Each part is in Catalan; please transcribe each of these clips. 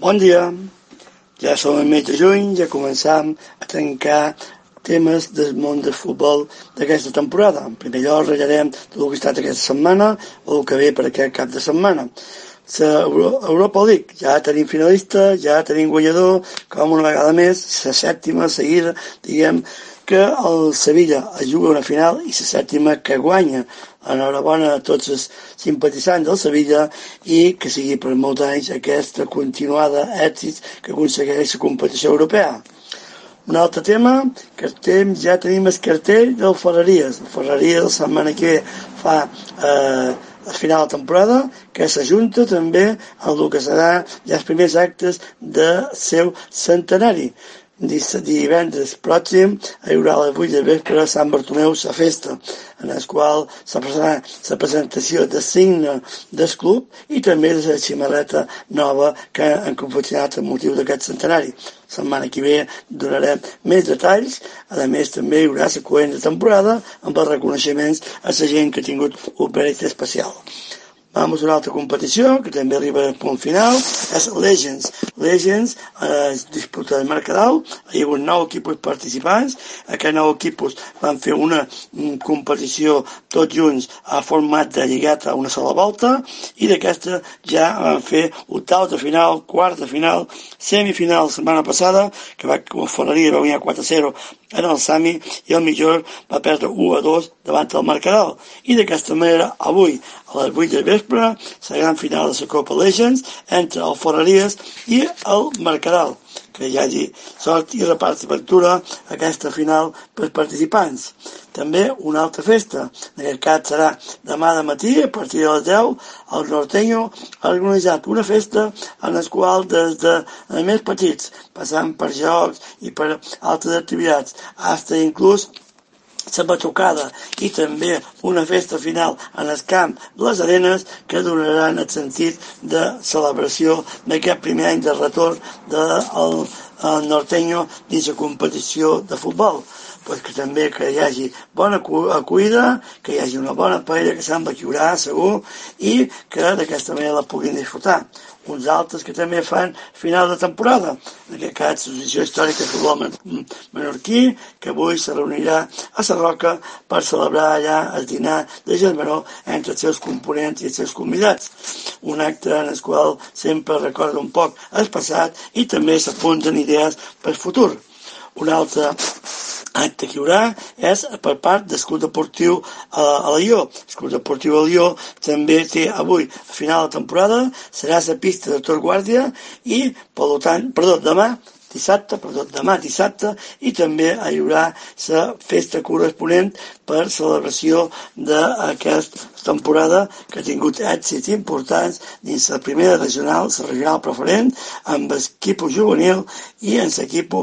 Bon dia, ja som al mes de juny, ja començam a tancar temes del món del futbol d'aquesta temporada. En primer lloc, ratllarem tot el que ha estat aquesta setmana o el que ve per aquest cap de setmana. La Europa League, ja tenim finalista, ja tenim guanyador, com una vegada més, la sèptima seguida, diguem que el Sevilla es juga una final i la sèptima que guanya. Enhorabona a tots els simpatitzants del Sevilla i que sigui per molts anys aquesta continuada èxit que aconsegueix la competició europea. Un altre tema, que ja tenim el cartell del Ferreries. El Ferreries la setmana que ve fa al final de temporada, que s'ajunta també amb el que serà ja els primers actes del seu centenari. Divendres pròxim hi haurà a les 8 de vespre a Sant Bartomeu la festa, en la qual se farà la presentació de signe del club i també de la ximarreta nova que han confeccionat amb motiu d'aquest centenari. La setmana que ve donarem més detalls, a més també hi haurà la coent de temporada amb els reconeixements a la gent que ha tingut un mèrit especial. Vamos a una altra competició, que també arriba al punt final, és Legends. Legends es disputa de Mercadal, hi ha hagut 9 equipos participants, aquests 9 equipos van fer una competició tots junts a format de lligat a una sola volta, i d'aquesta ja van fer octavos de final, quarts de final, semifinal la setmana passada, que el Ferreria va guanyar 4-0 en el Sami, i el millor va perdre 1-2 davant del Mercadal. I d'aquesta manera, avui, a les 8 del vespre, la gran final de la Copa Legends entre el Ferreries i el Mercadal, que hi hagi sort i repart d'aventura aquesta final pels participants. També una altra festa, en aquest cas serà demà de matí, a partir de les 10, el Norteño ha organitzat una festa en la qual des de més petits, passant per jocs i per altres activitats, fins inclús la batucada i també una festa final en el camp de les Arenes que donaran el sentit de celebració d'aquest primer any de retorn del Norteño dins la competició de futbol. Pues que també que hi hagi bona acollida, que hi hagi una bona paella que se'n va lliurar, segur, i que d'aquesta manera la puguin disfrutar. Uns altres que també fan final de temporada, en aquest cas l'Associació Històrica de Futbol Menorquí, que avui se reunirà a Sarroca per celebrar allà el dinar de Germanó entre els seus components i els seus convidats. Un acte en el qual sempre recorda un poc el passat i també s'apunten idees pel futur. Un altre acte que hi haurà és per part del Club Deportiu Alió. El Club Deportiu Alió també té avui, a final de temporada, serà la pista de Tor Guàrdia i, per tant, demà dissabte, i també hi haurà la festa corresponent per celebració d'aquesta temporada que ha tingut èxits importants dins la primera regional, la regional preferent, amb l'equip juvenil i en l'equip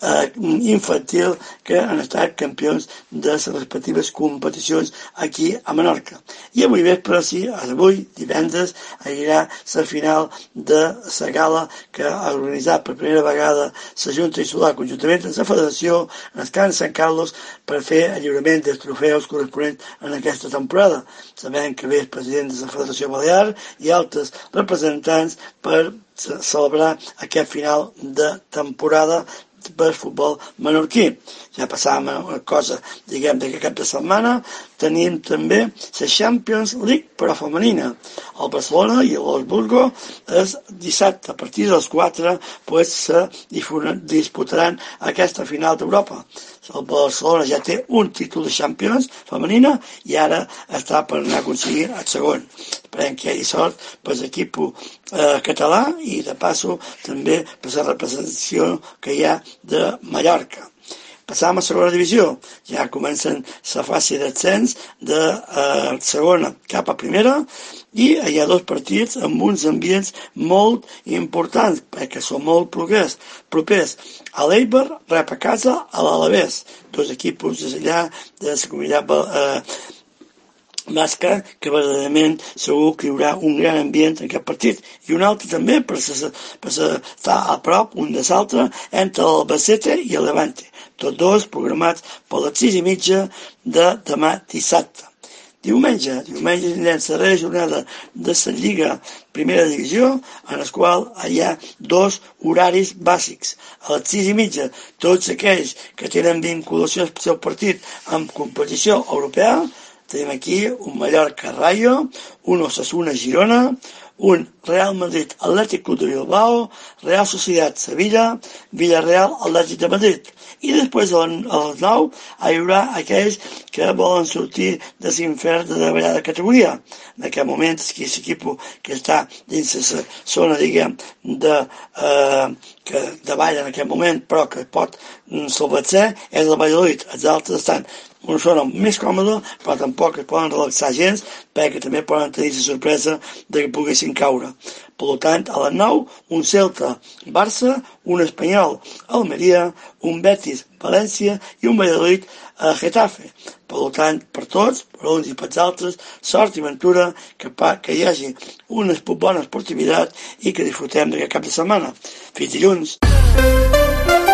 infantil que han estat campions de les respectives competicions aquí a Menorca. I avui vespre, sí, avui, divendres, hi haurà la final de la gala que ha organitzat per primera vegada la Junta Insular conjuntament amb la Federació en el camp de Sant Carlos per fer el lliurament dels trofeus corresponents en aquesta temporada. Sabem que ve el president de la Federació Balear i altres representants per celebrar aquest final de temporada per futbol menorquí. Ja passàvem a una cosa, diguem, d'aquest cap de setmana, tenim també la Champions League però femenina. El Barcelona i l'Osburgo és dissabte, a partir de les 4, se disputaran aquesta final d'Europa. El Barcelona ja té un títol de Champions femenina i ara està per anar a aconseguir el segon. Esperem que hi hagi sort per l'equip català i de passo també per la representació que hi ha de Mallorca. Passam a segona divisió. Ja comencen la fase d'ascens de segona cap a primera i hi ha 2 partits amb uns ambients molt importants perquè són molt propers. A l'Eibar rep a casa a l'Alavés, 2 equips allà de la comunitat basca, que verdaderament segur que hi haurà un gran ambient en aquest partit. I un altre també per estar a prop un de l'altre entre l'Albacete i el Levante. Tots 2 programats per les 6:30 de demà dissabte. Diumenge tindrem la darrera jornada de la Lliga Primera Divisió, en la qual hi ha 2 horaris bàsics. A les 6:30, tots aquells que tenen vinculació al seu partit amb competició europea, tenim aquí un Mallorca Rayo, un Osasuna Girona, un Real Madrid Atlètic Club de Bilbao, Real Societat Sevilla, Villarreal Atlètic de Madrid. I després a les 9 hi haurà aquells que volen sortir de l'infern de davallada categoria. En aquest moment, l'equip que està dins la zona, diguem, que davalla en aquest moment, però que pot salvar-se, és el Valladolid. Els altres estan una zona més còmoda, però tampoc es poden relaxar gens, perquè també poden tenir la sorpresa de que poguessin caure. Per tant, a les 9, un Celta-Barça, un Espanyol Almeria, un Betis València i un Valladolid Getafe. Per tant, per tots, per uns i per altres, sort i ventura, que hi hagi una bona esportivitat i que disfrutem d'aquest cap de setmana. Fins dilluns.